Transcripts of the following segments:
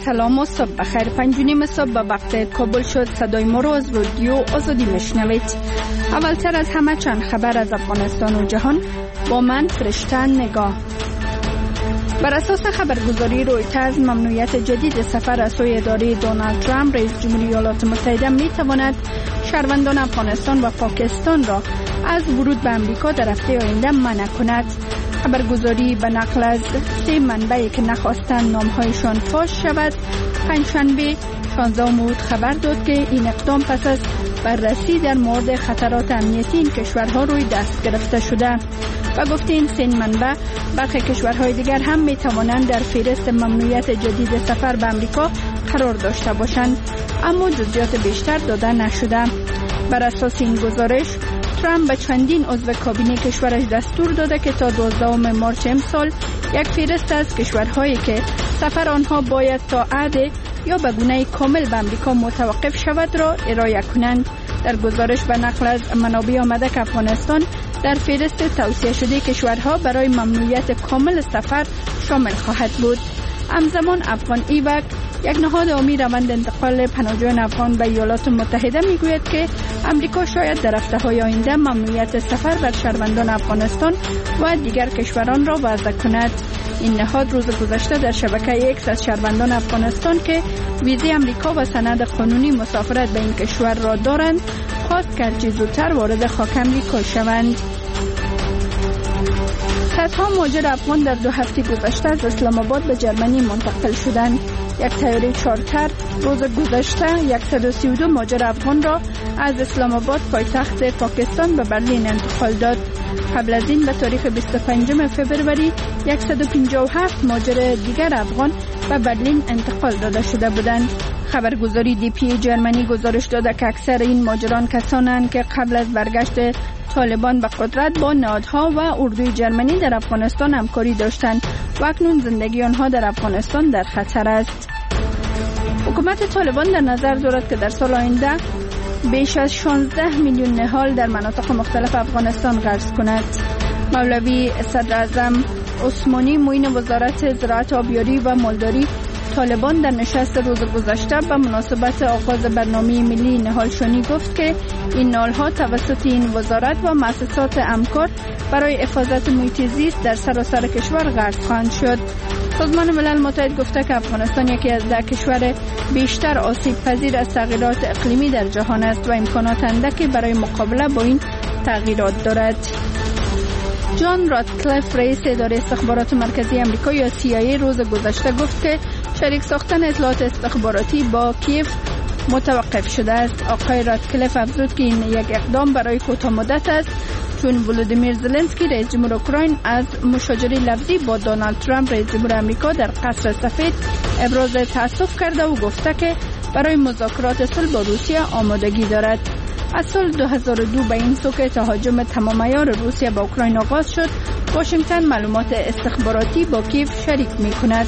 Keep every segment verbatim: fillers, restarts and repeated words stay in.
سلام و صبح بخیر. پنج و نیم صبح به وقت کابل شد. صدای ما رو از رادیو آزادی میشنوید. اولتر از همه چند خبر از افغانستان و جهان با من فرشتن نگاه. بر اساس خبرگزاری رویترز، ممنوعیت جدید سفر از سوی اداره دونالد ترامپ رئیس جمهوری ایالات متحده می تواند شهروندان افغانستان و پاکستان را از ورود به امریکا در هفته آینده منع کند. خبرگزاری به نقل از سه منبعی که نخواستند نامهایشان فاش شود، پنجشنبه شانزده مورد خبر داد که این اقدام پس از بررسی در مورد خطرات امنیتی این کشورها روی دست گرفته شده. و گفته این سه منبع برخی کشورهای دیگر هم می توانند در فهرست ممنوعیت جدید سفر به امریکا قرار داشته باشند، اما جزئیات بیشتر داده نشده. بر اساس این گزارش، ترامپ به چندین عضو کابینه کشورش دستور داده که تا دوازدهم مارس امسال یک فهرست از کشورهایی که سفر آنها باید تا عهد یا به گونه کامل به امریکا متوقف شود را ارائه کنند. در گزارش به نقل از منابع آمده که افغانستان در فهرست توصیه شده کشورها برای ممنوعیت کامل سفر شامل خواهد بود. همزمان افغان ایوک، یک نهاد عامی روند انتقال پناهجویان افغان به ایالات متحده، میگوید که امریکا شاید در هفته‌های آینده ممنوعیت سفر بر شهروندان افغانستان و دیگر کشوران را وضع کند. این نهاد روز گذشته در شبکه ایکس از شهروندان افغانستان که ویزای امریکا و سند قانونی مسافرت به این کشور را دارند خواست که هرچه زودتر وارد خاک امریکا شوند. صدها مهاجر افغان در دو هفته گذشته از اسلام آباد به جرمنی منتقل شدند. یک طیاره چارتر روز گذشته صد و سی و دو مهاجر افغان را از اسلام آباد پایتخت پاکستان به برلین انتقال داد. قبل از این به تاریخ بیست و پنجم فوریه صد و پنجاه و هفت مهاجر دیگر افغان به برلین انتقال داده شده بودند. خبرگزاری دی پی جرمنی گزارش داده که اکثر این مهاجران کسانند که قبل از برگشت طالبان به قدرت با نهادها و اردوی جرمنی در افغانستان همکاری داشتند و اکنون زندگی آنها در افغانستان در خطر است. حکومت طالبان در نظر دارد که در سال آینده بیش از شانزده میلیون نهال در مناطق مختلف افغانستان غرس کند. مولوی صدراعظم عثمانی معین وزارت زراعت، آبیاری و مالداری طالبان در نشست روز گذشته به مناسبت آغاز برنامه ملی نهالشانی گفت که این نهال‌ها توسط این وزارت و مؤسسات همکار برای حفاظت محیط زیست در سراسر کشور غرس خواهند شد. سازمان ملل متحد گفته که افغانستان یکی از ده کشور بیشتر آسیب پذیر از تغییرات اقلیمی در جهان است و امکانات اندکی برای مقابله با این تغییرات دارد. جان راتکلیف، رئیس اداره استخبارات مرکزی آمریکا یا سی آی ای، روز گذشته گفت که شریک ساختن اطلاعات استخباراتی با کیف متوقف شده است. آقای راتکلیف افزود که این یک اقدام برای کوتاه مدت است، چون ولودیمیر زلنسکی رئیس جمهور اوکراین از مشاجره لفظی با دونالد ترامپ رئیس جمهور آمریکا در قصر سفید ابراز تأسف کرده و گفته که برای مذاکرات صلح با روسیه آمادگی دارد. از سال دو هزار و دو به این سو که تهاجم تمام عیار روسیه به اوکراین آغاز شد، واشنگتن معلومات استخباراتی با کیف شریک می کند.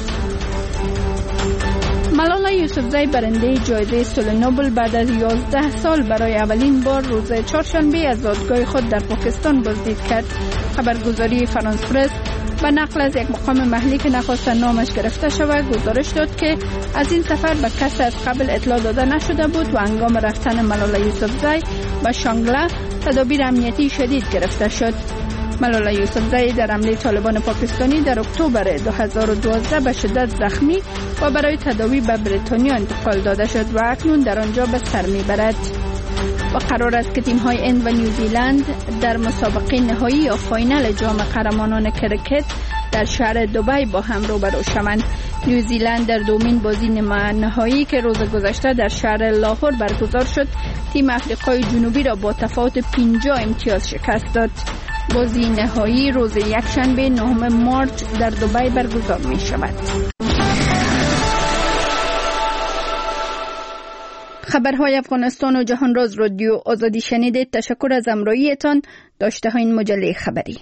ملالا یوسفزئی، برنده جایزه صلح نوبل، بعد از یازده سال برای اولین بار روز چهارشنبه از زادگاه خود در پاکستان بازدید کرد. خبرگزاری فرانس پرس و نقل از یک مقام محلی که نخواست نامش گرفته شود گزارش داد که از این سفر به کسی از قبل اطلاع داده نشده بود و هنگام رفتن ملالا یوسفزئی به شانگله تدابیر امنیتی شدید گرفته شد. ملالا یوسفزئی در حمله طالبان پاکستانی در اکتبر دو هزار و دوازده به شدت زخمی و برای تداوی به بریتانیا انتقال داده شد و اکنون در آنجا به سر میبرد. و قرار است که تیم‌های هند و نیوزیلند در مسابقه نهایی یا فاینال جام قهرمانان کرکت در شهر دبی با هم روبرو شوند. نیوزیلند در دومین بازی نهایی که روز گذشته در شهر لاهور برگزار شد، تیم آفریقای جنوبی را با تفاوت پنجاه امتیاز شکست داد. بازی نهایی روز یکشنبه نهم مارس در دبی برگزار می شود. خبرهای افغانستان و جهان را از رادیو آزادی شنیدید. تشکر از همراهیتان. داشته های این مجله خبری.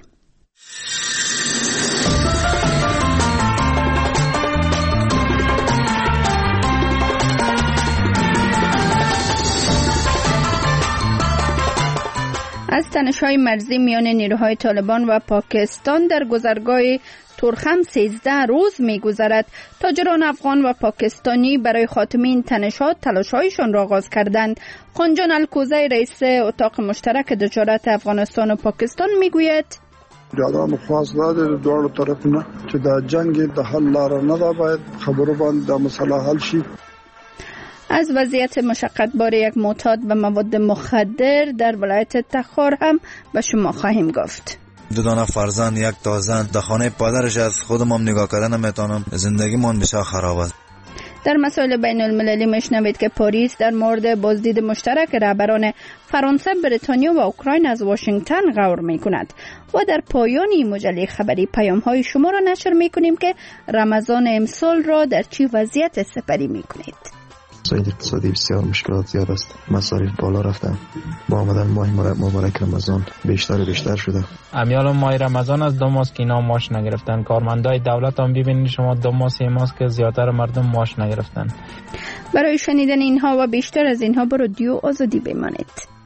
از تنش‌های مرزی میان نیروهای طالبان و پاکستان در گذرگاه تورخم سیزده روز می‌گذرد. تاجران افغان و پاکستانی برای خاتمه این تنش‌ها تلاش‌هایشان را آغاز کردند. خانجان الکوزی رئیس اتاق مشترک تجارت افغانستان و پاکستان میگوید جادان خواست داده دوار طرف نه چې دا جنگ د حل لار نه دا باید خبرو باندې د مسئله حل شي. از وضعیت مشقتبار یک معتاد به مواد مخدر در ولایت تخار هم به شما خواهیم گفت. دو دانه فرزند، یک تا زن، در خانه پدرش از خودم هم نگاه کردن نمیتونم، زندگیمون بسیار خراب است. در مسائل بین المللی میشنوید که پاریس در مورد بازدید مشترک رهبران فرانسه، بریتانیا و اوکراین از واشنگتن غور میکند. و در پایان این مجله خبری پیام های شما را نشر میکنیم که رمضان امسال را در چی وضعیت سپری میکنید. مسائل اقتصادی بسیار مشکلات زیاد است. مصارف بالا رفتن. با آمدن ماه مبارک رمضان بیشتر و بیشتر شده. امیال ماه رمضان از دو ماه که اینا ماش نگرفتن. کارمندای دولت هم ببینید شما دو ماه سه ماه که زیادتر مردم ماش نگرفتن. برای شنیدن اینها و بیشتر از اینها با رادیو آزادی بمانید.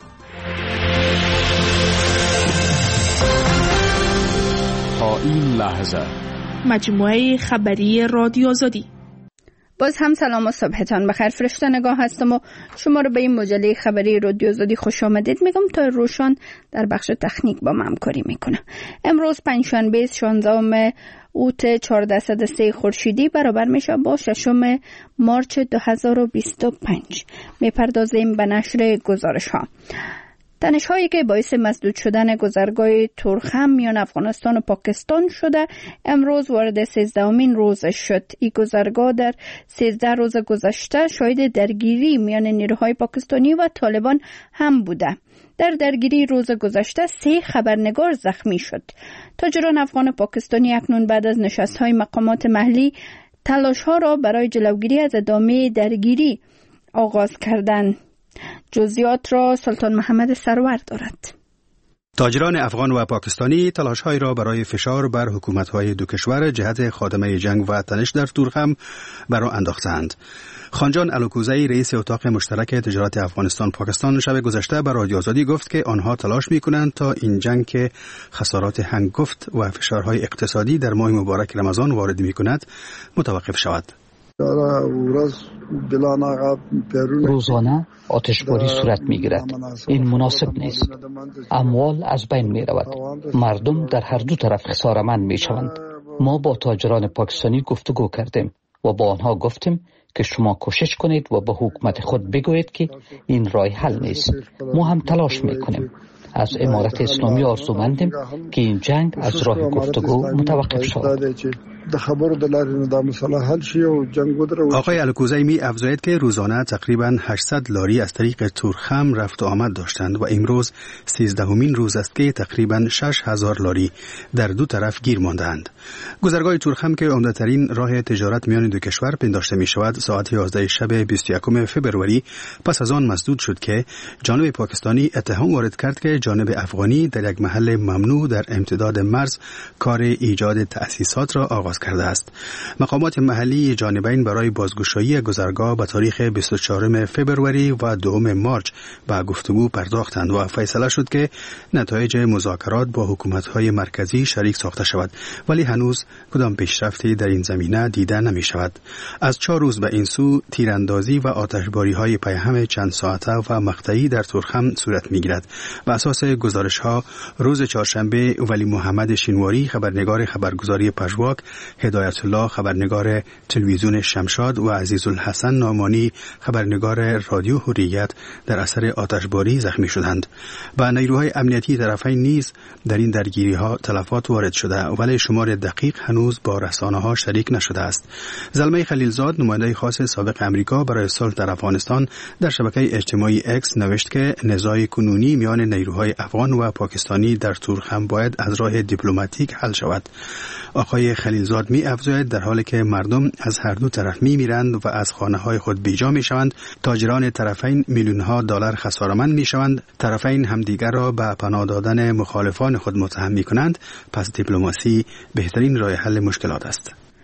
تا این لحظه مجموعه خبری رادیو آزادی. باز هم سلام و صبحتان بخیر. فرشته نگاه هستم و شما رو به این مجله خبری رادیو آزادی خوش آمدید میگم. تا روشان در بخش تکنیک با من همکاری میکنه. امروز پنجشنبه شانزدهم اوت چهارصد و سه خورشیدی برابر میشه با ششم مارچ دو هزار و بیست و پنج. میپردازیم به نشر گزارش ها. تنش‌هایی که باعث مسدود شدن گذرگاه تورخم میان افغانستان و پاکستان شده امروز وارد سیزدهمین روزش شد. این گذرگاه در سیزده روز گذشته شاهد درگیری میان نیروهای پاکستانی و طالبان هم بوده. در درگیری روز گذشته سه خبرنگار زخمی شد. تاجران افغان و پاکستانی اکنون بعد از نشست‌های مقامات محلی تلاش‌ها را برای جلوگیری از ادامه درگیری آغاز کردند. جزئیات را سلطان محمد سرور دارد. تاجران افغان و پاکستانی تلاش‌های را برای فشار بر حکومت‌های دو کشور جهت خاتمه جنگ و تنش در تورخم برآ انداختند. خانجان الکوزی رئیس اتاق مشترک تجارت افغانستان پاکستان شب گذشته به رادیو آزادی گفت که آنها تلاش می‌کنند تا این جنگ که خسارات هنگفت و فشارهای اقتصادی در ماه مبارک رمضان وارد می‌کند متوقف شود. روزانه آتشباری صورت می‌گیرد. این مناسب نیست. اموال از بین می‌رود. مردم در هر دو طرف خساره‌مند می‌شوند. ما با تاجران پاکستانی گفتگو کردیم و با آنها گفتیم که شما کوشش کنید و به حکومت خود بگویید که این راه حل نیست. ما هم تلاش می‌کنیم. از امارت اسلامی آرزومندیم که این جنگ از راه گفتگو متوقف شود. آقای الکوزی می افزاید که روزانه تقریباً هشتصد لاری از طریق تورخم رفت و آمد داشتند و امروز سیزدهمین روز است که تقریباً شش هزار لاری در دو طرف گیر ماندند. گذرگاه تورخم که عمده‌ترین راه تجارت میان دو کشور پنداشته می شود ساعت یازده شب بیست و یکم فوریه پس از آن مسدود شد که جانب پاکستانی اتهام وارد کرد که جانب افغانی در یک محل ممنوع در امتداد مرز کار ایجاد تأسیسات را آغاز کرده است. مقامات محلی جانبین برای بازگشایی گذرگاه به تاریخ بیست و چهارم فوریه و دوم مارچ به گفتگو پرداختند و فیصله شد که نتایج مذاکرات با حکومت‌های مرکزی شریک ساخته شود، ولی هنوز کدام پیشرفتی در این زمینه دیده نمی شود. از چهار روز به این سو تیراندازی و آتشباری‌های پیهم چند ساعته و مقطعی در تورخم صورت می‌گیرد. بر اساس گزارش‌ها روز چهارشنبه ولی محمد شینواری خبرنگار خبرگزاری پژواک، هدایت الله خبرنگار تلویزیون شمشاد و عزیز الحسن نامانی خبرنگار رادیو حریت در اثر آتشباری زخمی شدند. و نیروهای امنیتی طرفین نیز در این درگیری‌ها تلفات وارد شده ولی شمار دقیق هنوز با رسانه‌ها شریک نشده است. زلمه خلیلزاد نماینده خاص سابق امریکا برای صلح در افغانستان در شبکه اجتماعی اکس نوشت که نزاع کنونی میان نیروهای افغان و پاکستانی در تورخم باید از راه دیپلماتیک حل شود. آقای خلیلزاد می افزاید در حالی که مردم از هر دو طرف می میرند و از خانه های خود بیجا می شوند، تاجران طرفین میلیون ها دلار خساره‌مند می شوند. طرفین همدیگر را به پناه دادن مخالفان خود متهم می کنند. پس دیپلماسی بهترین راه حل مشکلات است.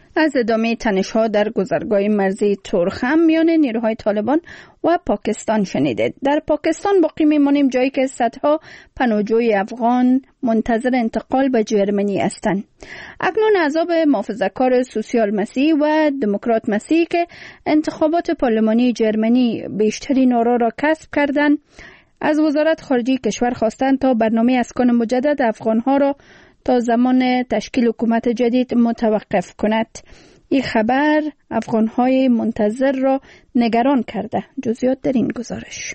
از ادامه تنش‌ها در گذرگاه مرزی تورخم میان نیروهای طالبان و پاکستان شنیدید. در پاکستان باقی میمانیم جایی که صدها پناهجوی افغان منتظر انتقال به جرمنی هستند. اکنون احزاب محافظه‌کار سوسیال مسیحی و دموکرات مسیحی که انتخابات پارلمانی جرمنی بیشترین آرا را کسب کردند، از وزارت خارجه کشور خواستند تا برنامه اسکان مجدد افغان‌ها را تا زمان تشکیل حکومت جدید متوقف کند. این خبر افغان‌های منتظر را نگران کرده. جزئیات در این گزارش.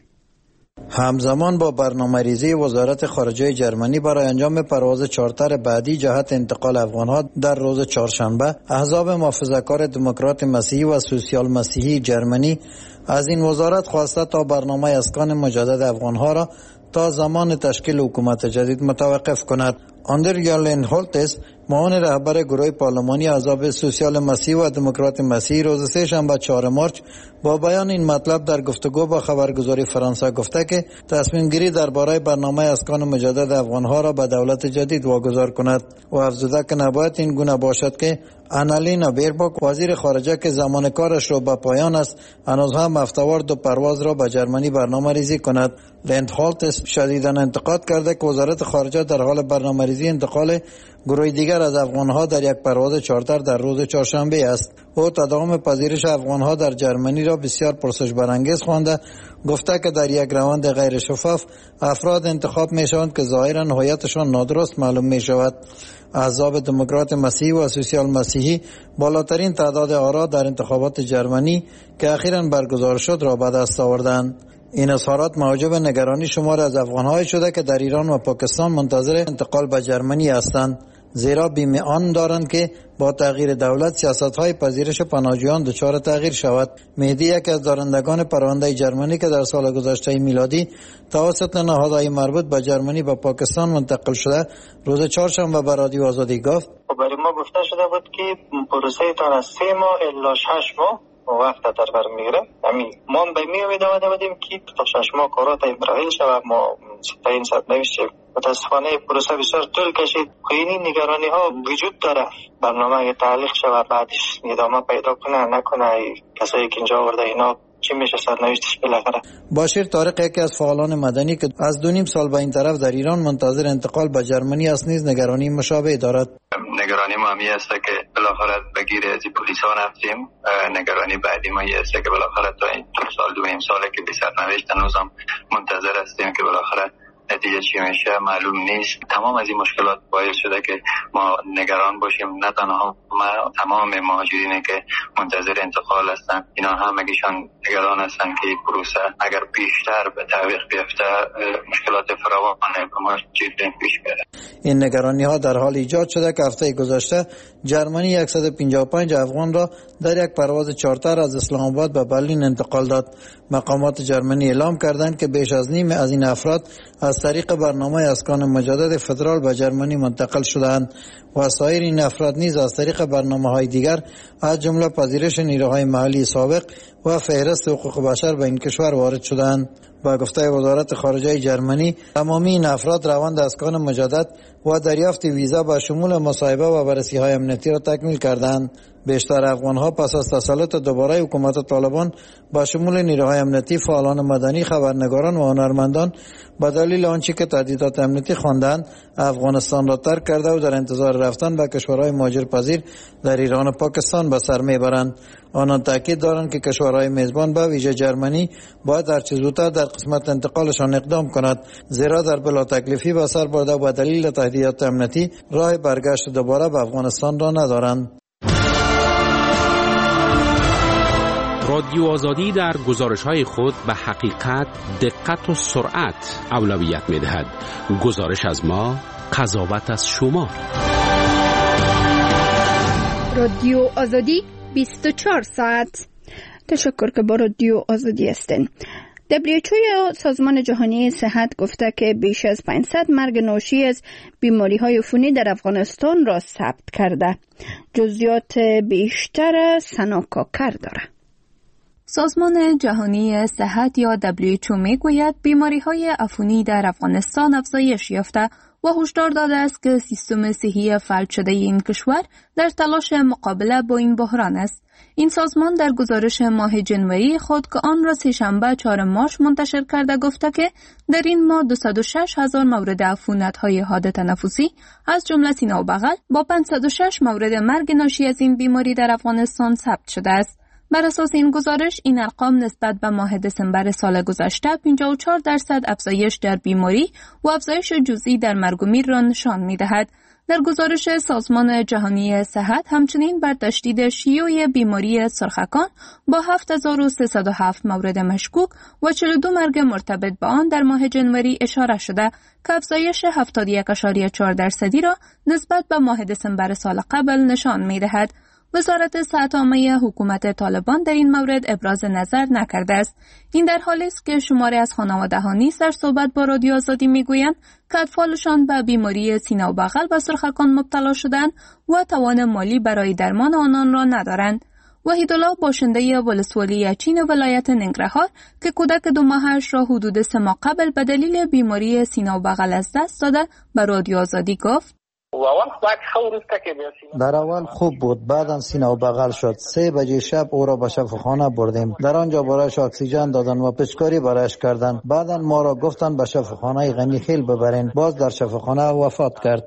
همزمان با برنامه‌ریزی وزارت خارجه جرمنی برای انجام پرواز چارتر بعدی جهت انتقال افغان‌ها در روز چهارشنبه، احزاب محافظه‌کار دموکرات مسیحی و سوسیال مسیحی جرمنی از این وزارت خواسته تا برنامه اسکان مجدد افغان‌ها را تا زمان تشکیل حکومت جدید متوقف کند. آندریا لینهولتس، معاون رهبر گروه پارلمانی احزاب سوسیال مسیحی و دموکرات مسیحی، روز سه شنبه چهارم مارس با بیان این مطلب در گفتگو با خبرگزاری فرانسه گفته که تصمیم گیری درباره برنامه اسکان مجدد افغان‌ها را به دولت جدید واگذار کند و افزوده که نباید این گونه باشد که آنالینا بیرباک، وزیر خارجه که زمان کارش را به پایان است، هنوز هم هفته‌وار دو پرواز را به جرمنی برنامه ریزی کند. لینهولتس شدیداً انتقاد کرده که وزارت خارجه در حال برنامه ریزی انتقال گروه دیگر از افغان‌ها در یک پرواز چارتر در روز چهارشنبه است. او تداوم پذیرش افغان‌ها در جرمنی را بسیار پرسش برانگیز خوانده، گفته که در یک روند غیر شفاف افراد انتخاب می‌شوند که ظاهراً هویتشان نادرست معلوم می‌شود. احزاب دموکرات مسیحی و سوسیال مسیحی بالاترین تعداد آرا در انتخابات جرمنی که اخیراً برگزار شد را به دست آوردند. این اظهارات موجب نگرانی شمار از افغان‌های شده که در ایران و پاکستان منتظر انتقال به جرمنی هستند، زیرا بیم آن دارند که با تغییر دولت سیاست‌های پذیرش پناهجویان دچار تغییر شود. مهدی، یکی از دارندگان پرونده جرمنی که در سال گذشته میلادی توسط نهادهای مربوط به جرمنی به پاکستان منتقل شده، روز چهارشنبه به رادیو آزادی گفت: برای ما گفته شده بود که پروسه تان از سه ماه الی شش ماه وقت در بر میگیره. همین ما به می امید آمده بودیم که تا شش ماه کارات ابراهیم شود. ما این سرنوشت متاسفانه پروسه بسیار طول کشید. این نگرانی ها وجود داره. برنامه تعلیق شود، بعدش ادامه پیدا کنه نکنه، کسایی که اینجا آورده اینا چی میشه سرنوشتش بالاخره. باشیر طارق، یکی از فعالان مدنی که از دو نیم سال به این طرف در ایران منتظر انتقال به جرمنی است، نیز نگرانی مشابه دارد. نگرانی ما همی است که بالاخره بگیر از پلیسا رفتیم. نگرانی بعدی ما است که بالاخره تا این دو سال دو نیم ساله که بی سرنوشت هنوزم منتظر هستیم که بالاخره نتیجه چی میشه معلوم نیست. تمام از این مشکلات باعث شده که ما نگران باشیم، نه تنها ما، تمام مهاجرینی که منتظر انتقال هستن اینا همگیشان نگران هستن که این پروسه اگر بیشتر به تعویق بیفته مشکلات فراوان به مهاجرین پیش بیاره. این نگرانی ها در حال ایجاد شده که هفته گذشته جرمنی صد و پنجاه و پنج افغان را در یک پرواز چارتر از اسلام آباد به برلین انتقال داد. مقامات جرمنی اعلام کردند که بیش از نیم از این افراد از طریق برنامه اسکان مجدد فدرال به جرمنی منتقل شدند و سایر این افراد نیز از طریق برنامه‌های دیگر از جمله پذیرش نیروهای محلی سابق و فهرست حقوق بشر به این کشور وارد شدند. با گفته وزارت خارجه جرمنی، تمامی این افراد روند اسکان مجدد و دریافت ویزا با شمول مصاحبه و بررسی‌های امنیتی را تکمیل کردند. بیشتر افغان‌ها پس از تسلط دوباره حکومت طالبان با شمول نیروهای امنیتی، فعالان مدنی، خبرنگاران و هنرمندان به دلیل آنچه که تهدیدات امنیتی خواندند افغانستان را ترک کرده و در انتظار رفتن به کشورهای مهاجرپذیر در ایران و پاکستان به سر میبرند. آنان تاکید دارند که کشورهای میزبان به ویژه جرمنی باید هر چه زودتر در قسمت انتقالشان اقدام کند، زیرا در بلا تکلیفی به سر برده و به دلیل تهدیدات امنیتی راه برگشت دوباره به افغانستان را ندارند. رادیو آزادی در گزارش‌های خود به حقیقت، دقت و سرعت اولویت می‌دهد. گزارش از ما، قضاوت از شما. رادیو آزادی بیست و چهار ساعت. تشکر که با رادیو آزادی هستین. دبلیو اچ او سازمان جهانی صحت گفته که بیش از پانصد مرگ ناشی از بیماری‌های عفونی در افغانستان را ثبت کرده. جزئیات بیشتر سنا کاکر داره. سازمان جهانی صحت یا دبلیو اچ او میگوید بیماری‌های عفونی در افغانستان افزایش یافته و هشدار داده است که سیستم صحی فلج شده این کشور در تلاش مقابله با این بحران است. این سازمان در گزارش ماه جنوری خود که آن را سه‌شنبه چهارم مارس منتشر کرده گفته که در این ماه دویست و شش هزار مورد عفونت‌های حاد تنفسی از جمله سینه و بغل با پانصد و شش مورد مرگ ناشی از این بیماری در افغانستان ثبت شده است. بر اساس این گزارش این ارقام نسبت به ماه دسامبر سال گذشته پنجاه و چهار درصد افزایش در بیماری و افزایش جزئی در مرگ و میر را نشان می‌دهد. در گزارش سازمان جهانی صحت همچنین بر تشدید شیوع بیماری سرخکان با هفت هزار و سیصد و هفت مورد مشکوک و چهل و دو مرگ مرتبط به آن در ماه جنوری اشاره شده که افزایش هفتاد و یک ممیز چهار درصدی را نسبت به ماه دسامبر سال قبل نشان می‌دهد. وزارت صحت عامه حکومت طالبان در این مورد ابراز نظر نکرده است. این در حالی است که شماری از خانواده‌ها نیز در صحبت با رادیو آزادی میگویند که اطفالشان به بیماری سینه و بغل و سرخکان مبتلا شدند و توان مالی برای درمان آنان را ندارند. وحیدالله باشنده ولسوالی چین ولایت ننگرهار که کودک دو ماهش را حدود سه ماه قبل به دلیل بیماری سینه و بغل از دست داده به رادیو آزادی گفت: در اول خوب بود، بعداً سینه و بغل شد. سه بجه شب او را به شفاخانه بردیم. در آنجا برایش اکسیژن دادن و پچکاری برایش کردن. بعداً ما را گفتن به شفاخانه غنی خیل ببرین. باز در شفاخانه وفات کرد.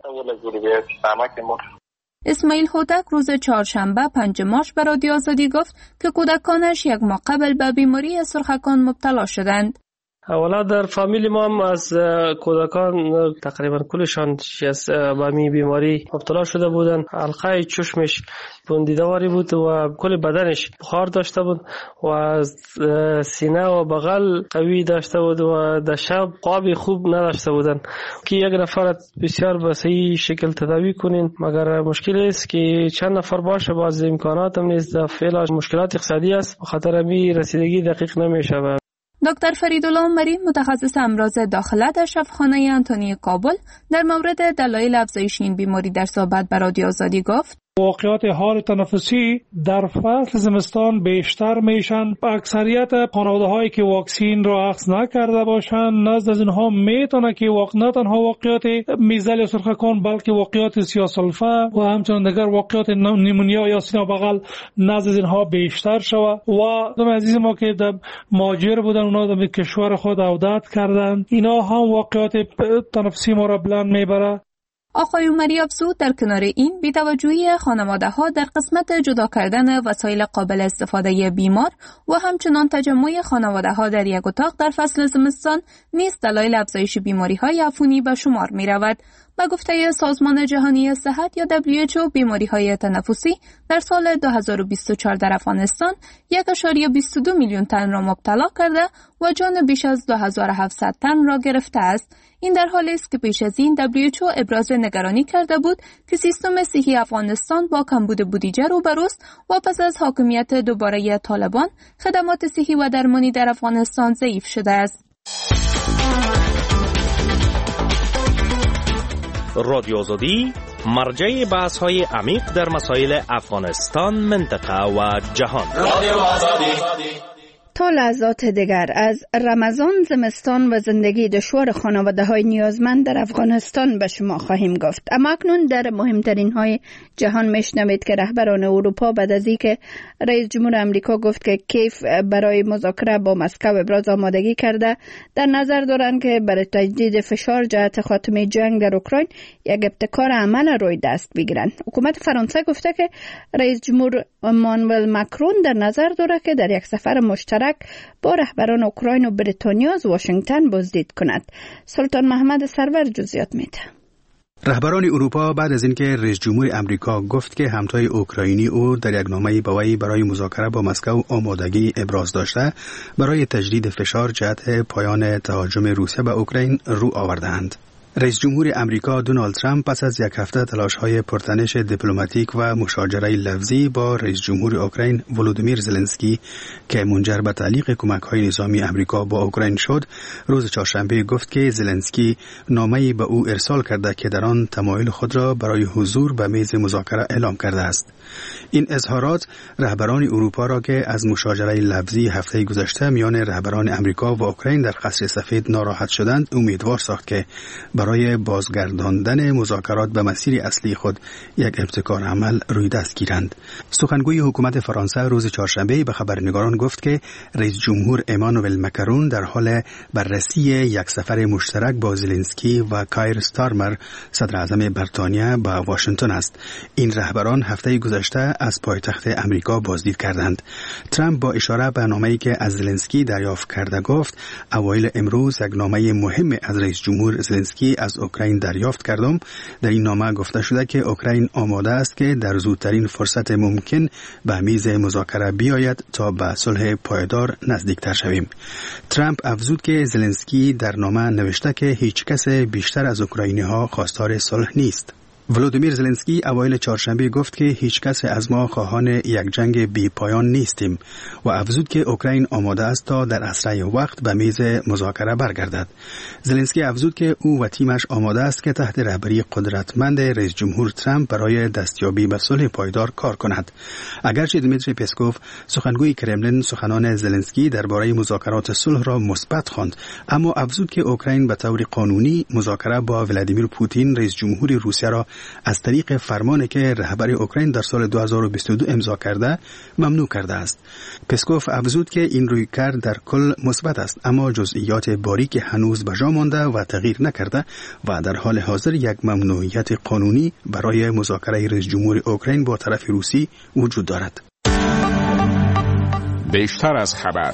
اسماعیل هودک روز چهارشنبه پنجم مارس به رادیو آزادی گفت که کودکانش یک ماه قبل به بیماری سرخکان مبتلا شدند. اولا در فامیل ما هم از کودکان تقریبا کلشان از به بیماری مبتلا شده بودن. حلقه چشمش بندیدواری بود و کل بدنش بخار داشته بود و سینه و بغل قوی داشته بود و در شب خواب خوب نداشته بودن که یک نفر بسیار به صحیح شکل تداوی کنین، مگر مشکل است که چند نفر باشه باز امکانات هم نیست. فعلا مشکلات اقتصادی است، بخاطر می رسیدگی دقیق نمیشه. دکتر فریدالله عمری متخصص امراض داخله در شفاخانه انتونی کابل در مورد دلایل افزایش این بیماری در صحبت با رادیو آزادی گفت: واقعات حاد تنفسی در فصل زمستان بیشتر میشن. اکثریت خانواده هایی که واکسین را اخذ نکرده باشند نزد از اینها میتونه که واقع نه تنها واقعات میزل یا سرخکان بلکه واقعات سیاه‌سلفه و همچنین دیگر واقعات نیمونیا یا سینه بغل نزد از اینها بیشتر شود. و دوم عزیز ما که در مهاجر بودن اونا در کشور خود عودت کردن، اینا هم واقعات تنفسی ما را بلند میبره. آقای عمری افزود در کنار این بی‌توجهی خانواده‌ها در قسمت جدا کردن وسایل قابل استفاده بیمار و همچنان تجمع خانواده‌ها در یک اتاق در فصل زمستان نیز دلایل افزایش بیماری‌های عفونی به شمار می‌رود. به گفته سازمان جهانی صحت یا دبلیو اچ او بیماری‌های تنفسی در سال دو هزار و بیست و چهار در افغانستان یک ممیز بیست و دو میلیون تن را مبتلا کرده و جان بیش از دو هزار و هفتصد تن را گرفته است. این در حالی است که پیش از این دبلیو اچ او ابراز نگرانی کرده بود که سیستم صحی افغانستان با کمبود بودجه روبروست و پس از حاکمیت دوباره طالبان خدمات صحی و درمانی در افغانستان ضعیف شده است. رادیو آزادی مرجع بحث های عمیق در مسائل افغانستان، منطقه و جهان. رادیو آزادی. تا لحظات دیگر از رمضان، زمستان و زندگی دشوار خانواده های نیازمند در افغانستان به شما خواهیم گفت. اما اکنون در مهمترین های جهان میشنوید که رهبران اروپا بعد از اینکه رئیس جمهور امریکا گفت که کیف برای مذاکره با مسکو ابراز آمادگی کرده، در نظر دارند که برای تجدید فشار جهت خاتمه جنگ در اوکراین یک ابتکار عمل روی دست بگیرند. حکومت فرانسه گفته که رئیس جمهور مانوئل ماکرون در نظر دارد که در یک سفر مشترک با رهبران اوکراین و بریتانیا از واشنگتن بازدید کند. سلطان محمد سرور جزئیات میده. رهبران اروپا بعد از اینکه رئیس جمهور امریکا گفت که همتای اوکراینی او در یک نامه به وی برای مذاکره با مسکو آمادگی ابراز داشته، برای تجدید فشار جهت پایان تهاجم روسیه به اوکراین رو آوردند. رئیس جمهور امریکا دونالد ترامپ پس از یک هفته تلاش‌های پرتنش دیپلماتیک و مشاجره لفظی با رئیس جمهور اوکراین ولودیمیر زلنسکی که منجر به تعلیق کمک‌های نظامی امریکا با اوکراین شد، روز چهارشنبه گفت که زلنسکی نامه‌ای به او ارسال کرده که در آن تمایل خود را برای حضور به میز مذاکره اعلام کرده است. این اظهارات رهبران اروپا را که از مشاجره لفظی هفته گذشته میان رهبران امریکا و اوکراین در قصر سفید ناراحت شدند، امیدوار ساخت که برای برای بازگرداندن مذاکرات به مسیر اصلی خود یک ابتکار عمل روی دست گیرند. سخنگوی حکومت فرانسه روز چهارشنبه به خبرنگاران گفت که رئیس جمهور امانوئل مکرون در حال بررسی یک سفر مشترک با زلنسکی و کایر ستارمر صدر اعظم بریتانیا به واشنگتن است. این رهبران هفته گذشته از پایتخت امریکا بازدید کردند. ترامپ با اشاره به نامه‌ای که از زلنسکی دریافت کرده گفت اوایل امروز یک نامه مهم از رئیس جمهور زلنسکی از اوکراین دریافت کردم. در این نامه گفته شده که اوکراین آماده است که در زودترین فرصت ممکن به میز مذاکره بیاید تا به صلح پایدار نزدیکتر شویم. ترامپ افزود که زلنسکی در نامه نوشته که هیچ کس بیشتر از اوکراینی‌ها خواستار صلح نیست. ولودیمیر زلنسکی اوایل چهارشنبه گفت که هیچ کس از ما خواهان یک جنگ بی پایان نیستیم و افزود که اوکراین آماده است تا در اسرع وقت به میز مذاکره برگردد. زلنسکی افزود که او و تیمش آماده است که تحت رهبری قدرتمند رئیس جمهور ترامپ برای دستیابی به صلح پایدار کار کند. اگرچه دیمیتری پسکوف سخنگوی کرملین سخنان زلنسکی درباره مذاکرات صلح را مثبت خواند، اما افزود که اوکراین به طور قانونی مذاکره با ولادیمیر پوتین رئیس جمهور روسیه را از طریق فرمانی که رهبر اوکراین در سال دو هزار و بیست و دو امضا کرده ممنوع کرده است. پسکوف افزود که این رویکرد در کل مثبت است، اما جزئیات باریک هنوز به جا مانده و تغییر نکرده و در حال حاضر یک ممنوعیت قانونی برای مذاکره رئیس جمهور اوکراین با طرف روسی وجود دارد. بیشتر از خبر.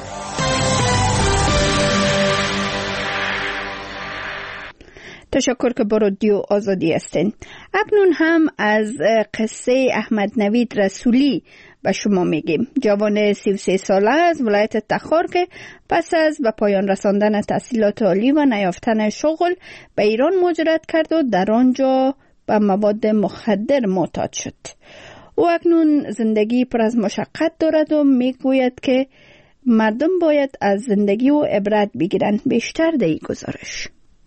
تشکر که با رادیو آزادی هستین. اکنون هم از قصه احمد نوید رسولی به شما میگیم. جوان سی و سه ساله از ولایت تخار که پس از به پایان رساندن تحصیلات عالی و نیافتن شغل به ایران مهاجرت کرد و در آنجا به مواد مخدر معتاد شد. او اکنون زندگی پر از مشقت دارد و میگوید که مردم باید از زندگی و عبرت بگیرند. بیشتر در این گزارش.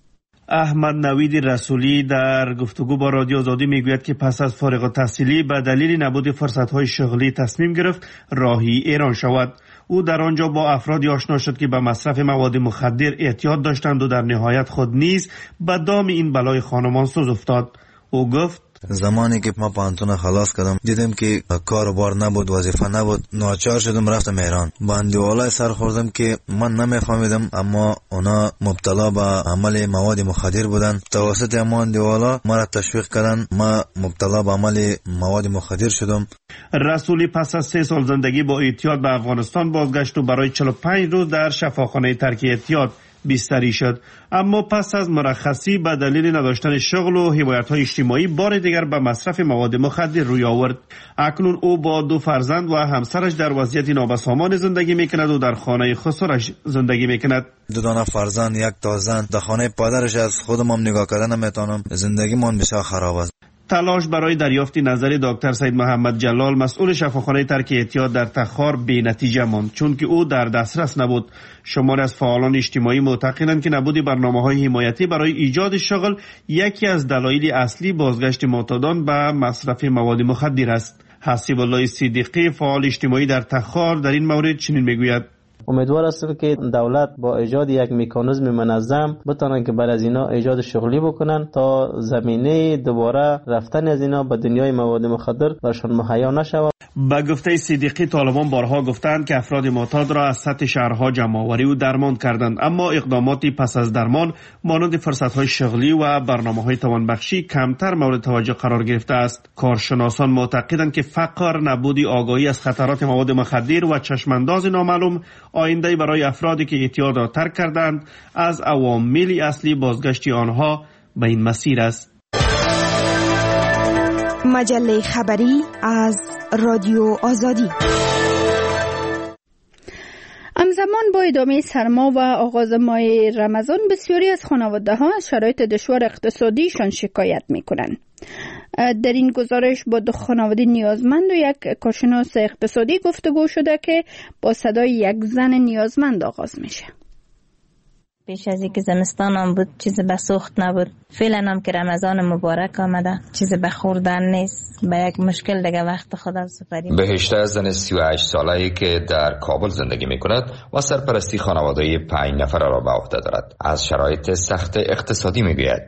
احمد نوید رسولی در گفتگو با رادیو آزادی میگوید که پس از فارغ التحصیلی به دلیل نبود فرصت‌های شغلی تصمیم گرفت راهی ایران شود. او در آنجا با افرادی آشنا شد که به مصرف مواد مخدر اعتیاد داشتند و در نهایت خود نیز به دام این بلای خانمان سوز افتاد. او گفت زمانی که ما پانتون خلاص کردم دیدم که کار و بار نبود، وظیفه نبود، ناچار شدم رفتم ایران. بندیوالای سر خوردم که من نمیفهمیدم، اما اونا مبتلا به عمل مواد مخدر بودن. توسط امان دیوالا ما را تشویق کردن، ما مبتلا به عمل مواد مخدر شدم. رسولی پس از سه سال زندگی با اعتیاد به افغانستان بازگشت و برای چهل و پنج روز در شفاخانه ترک اعتیاد بستری شد، اما پس از مرخصی به دلیل نداشتن شغل و حمایت‌های اجتماعی بار دیگر به مصرف مواد مخدر روی آورد. اکنون او با دو فرزند و همسرش در وضعیت نابسامان زندگی میکند و در خانه خسرش زندگی میکند. دو دانه فرزند، یک تا زن. در خانه پدرش از خودم هم نگاه کردن نمیتونم. زندگی من بسیار خراب است. تلاش برای دریافت نظر دکتر سید محمد جلال مسئول شفاخانه ترک اعتیاد در تخار بی نتیجه ماند، چون که او در دسترس نبود. شماری از فعالان اجتماعی معتقدند که نبود برنامه‌های حمایتی برای ایجاد شغل یکی از دلایل اصلی بازگشت معتادان به مصرف مواد مخدر است. حسیب الله صدیقی فعال اجتماعی در تخار در این مورد چنین میگوید: امیدوار هستم که دولت با ایجاد یک مکانیزم منظم بتونن که بر از اینا ایجاد شغلی بکنن تا زمینه دوباره رفتن از اینا به دنیای مواد مخدر برشان مهیا نشود. با گفته صدیقی طالبان بارها گفتند که افراد معتاد را از سطح شهرها جمع‌آوری و درمان کردند، اما اقداماتی پس از درمان مانند فرصت‌های شغلی و برنامه‌های توانبخشی کمتر مورد توجه قرار گرفته است. کارشناسان معتقدند که فقر، نبودی آگاهی از خطرات مواد مخدر و چشمانداز نامعلوم آینده برای افرادی که اعتیاد را ترک کردند از عوامل اصلی بازگشت آنها به این مسیر است. مجله خبری از رادیو آزادی. همزمان با ادامه سرما و آغاز ماه رمضان بسیاری از خانواده‌ها از شرایط دشوار اقتصادیشان شکایت می‌کنند. در این گزارش با دو خانواده نیازمند و یک کارشناس اقتصادی گفتگو شده که با صدای یک زن نیازمند آغاز میشه. پیش از اینکه زمستان هم بود چیز به سوخت نبود، فعلا هم که رمضان مبارک آمده چیز به خوردن نیست، به یک مشکل دیگه وقت خدا سپریم. بهشته زن سی و هشت ساله‌ای که در کابل زندگی میکند و سرپرستی خانواده پنج نفره را به عهده دارد از شرایط سخت اقتصادی میگوید.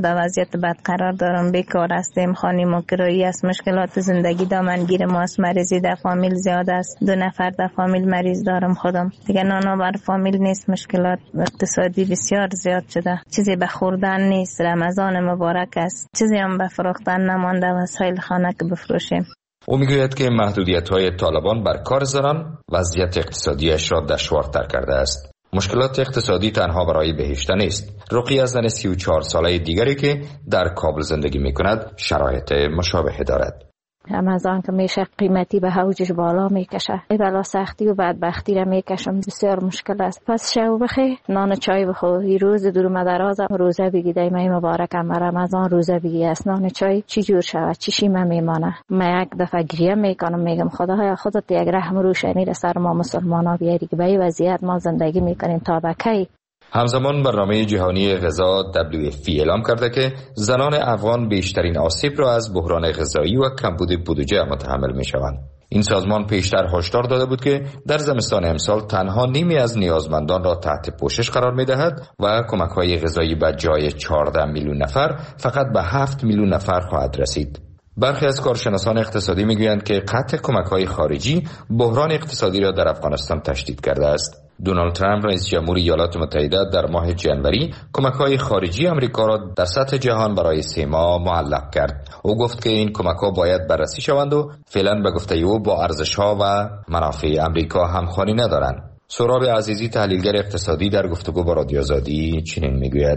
در وضعیت بد قرار دارم، بیکار هستیم، خانه ما کرایی است، مشکلات زندگی دامنگیر ما است، مریضی در فامیل زیاد است، دو نفر در فامیل مریض دارم خودم، دیگه نانا بر فامیل نیست، مشکلات اقتصادی بسیار زیاد شده، چیزی به خوردن نیست، رمضان مبارک است، چیزی هم به فروختن نمانده، وسایل خانه که بفروشیم. او میگوید که محدودیت‌های طالبان بر کار زنان وضعیت اقتصادیش را دشوارتر کرده است. مشکلات اقتصادی تنها برای بهشته نیست. رقیه زن سی و چهار ساله دیگری که در کابل زندگی میکند شرایط مشابه دارد. رمضان که میشه قیمتی به اوجش بالا میکشه، ای بلا سختی و بدبختی را میکشم، بسیار مشکل است. پس شو بخی، نان چای بخوری، روز دور درازم روزه بگی، دای مبارکم رمضان روزه بگی است، نان چای چی جور شود، چی شیمه میمانه. من یک دفعه گریه میکنم، میگم خدایا خودت یک رحم روشنی را سر ما مسلمانا بیاری که به این وضعیت ما زندگی میکنیم تا به کی. همزمان برنامه جهانی غذا دبلیو اف پی اعلام کرده که زنان افغان بیشترین آسیب را از بحران غذایی و کمبود بودجه متحمل می شوند. این سازمان پیشتر هشدار داده بود که در زمستان امسال تنها نیمی از نیازمندان را تحت پوشش قرار می دهد و کمک‌های غذایی به جای چهارده میلیون نفر فقط به هفت میلیون نفر خواهد رسید. برخی از کارشناسان اقتصادی میگویند که قطع کمک‌های خارجی بحران اقتصادی را در افغانستان تشدید کرده است. دونالد ترامپ رئیس جمهور ایالات متحده در ماه ژانویه کمک‌های خارجی آمریکا را در سطح جهان برای سه ماه معلق کرد. او گفت که این کمک‌ها باید بررسی شوند و فعلا به گفته او با ارزش‌ها و منافع آمریکا همخوانی ندارند. سهراب عزیزی تحلیلگر اقتصادی در گفتگو با رادیو آزادی چنین میگوید: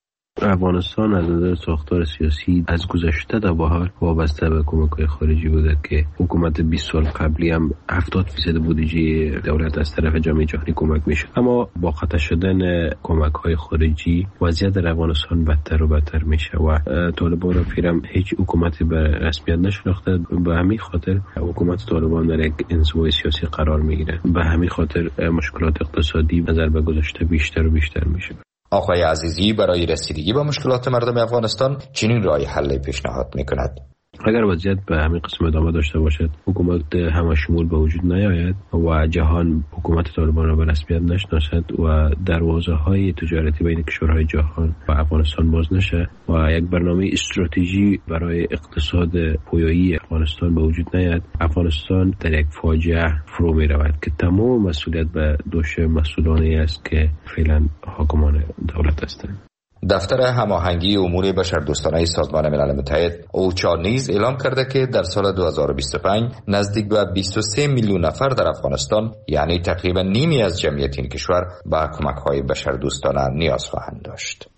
افغانستان از نظر ساختار سیاسی از گذشته تا به حال وابسته به کمک‌های خارجی بوده که حکومت بیست سال قبلی هم هفتاد درصد بودجه دولت از طرف جامعه جهانی کمک میشه، اما با قطع شدن کمک‌های خارجی وضعیت در افغانستان بدتر و بدتر میشه و طالبان را فیرم هیچ حکومتی به رسمیت نشناخته. به همین خاطر حکومت طالبان در یک انزوای سیاسی قرار میگیره، به همین خاطر مشکلات اقتصادی نظر به گذشته بیشتر و بیشتر میشه. آقای عزیزی برای رسیدگی به مشکلات مردم افغانستان چنین راه حل پیشنهاد میکند: اگر وضعیت به همین قسم ادامه داشته باشد، حکومت همشمول به وجود نیاید و جهان حکومت طالبان را به رسمیت نشناسد و دروازه‌های تجارتی بین کشورهای جهان و افغانستان باز نشه و یک برنامه استراتژی برای اقتصاد پویایی افغانستان به وجود نیاید، افغانستان در یک فاجعه فرو می رود که تمام مسئولیت به دوش مسئولانی است که فعلا حاکمان دولت هستند. دفتر هماهنگی امور بشردوستانه سازمان ملل متحد اوچا نیز اعلام کرده که در سال دو هزار و بیست و پنج نزدیک به بیست و سه میلیون نفر در افغانستان، یعنی تقریبا نیمی از جمعیت این کشور، به کمک‌های بشردوستانه نیاز خواهند داشت.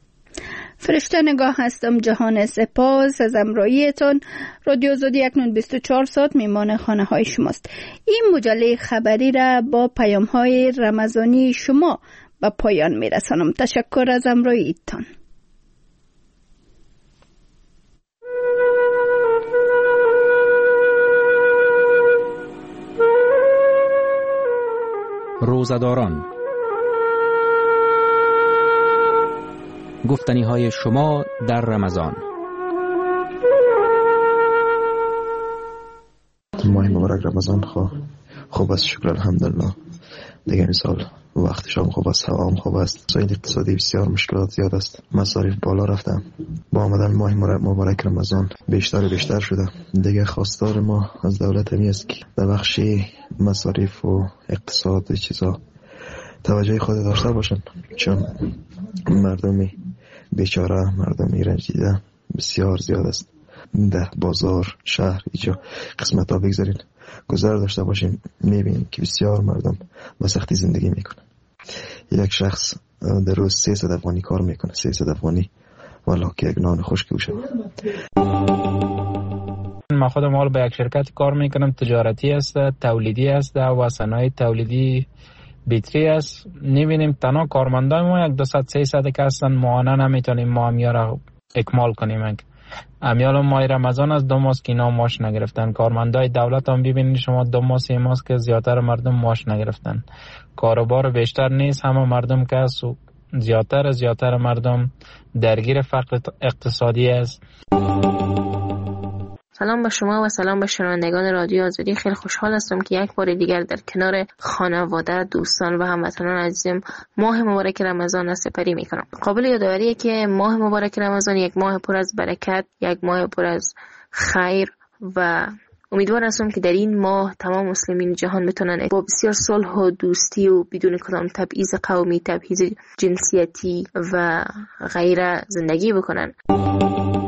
فرشته نگاه هستم. جهان سپاس از امراییتان. رادیو آزادی اکنون بیست و چهار ساعت میمان خانه های شماست. این مجله خبری را با پیام های رمضانی شما به پایان میرسانم. تشکر از امراییتان. روزه‌داران، گفتنی های شما در رمضان. ماه مبارک رمضان خواه خوب است، شکر الحمدلله. دیگه مثال وقت شام خوب است، هوا هم خوب است. مسائل اقتصادی بسیار مشکلات زیاد است، مصارف بالا رفتن. با آمدن ماه مبارک رمضان بیشتر و بیشتر شده. دیگه خواستار ما از دولت همی است که در بخش مصارف و اقتصاد و چیزا توجه خود داشته باشن، چون مردمی بیچاره، مردمی رنجیده بسیار زیاد است. ده بازار شهر ایجا قسمت ها بگذارین گذر داشته باشیم، میبینیم که بسیار مردم با سختی زندگی میکنن. یک شخص در روز سیصد افغانی کار میکنه، سیصد افغانی والا که یک نان خشک بشه. من خودم حال به یک شرکت کار میکنم، تجارتی است، تولیدی است و صنایع تولیدی بیتری است. نمیبینیم تنها کارمندای ما یک دوصد سیصد که هستن، ماهانه نمیتونیم ما همیار را اکمال کنیم. امیال ماه رمضان از دو ماه که اینا ماش نگرفتن. کارمندای دولت هم ببینید شما دو ماه سه ماه که زیادتر مردم ماش نگرفتن. کاروبار بیشتر نیست، همه مردم که است و زیادتر زیادتر مردم درگیر فقر اقتصادی است. سلام به شما و سلام به شنوندگان رادیو آزادی. خیلی خوشحال هستم که یک بار دیگر در کنار خانواده، دوستان و هموطنان عزیزم ماه مبارک رمضان را سپری میکنم. قابل یادآوریه که ماه مبارک رمضان یک ماه پر از برکت، یک ماه پر از خیر و امیدوار هستم که در این ماه تمام مسلمین جهان میتونن با بسیار صلح و دوستی و بدون کدام تبعیض قومی، تبعیض جنسیتی و غیره زندگی بکنن.